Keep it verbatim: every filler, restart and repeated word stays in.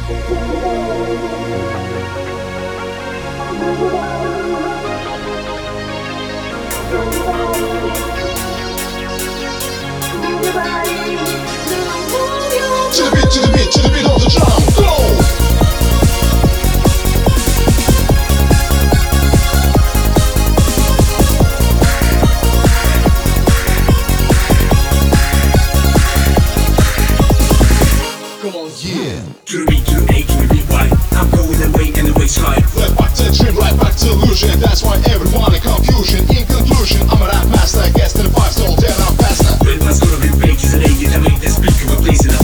To the beat, to the beat, to the beat of the drum, go! Come on, yeah. To the beat, to the A, to the beat, why? I'm going away and the waist high. Left back to dream, right back to illusion. That's why everyone in confusion. In conclusion, I'm a rap master. Guess to the vibes, don't tell I'm faster. With my story pages and A, I make the speaker replace it.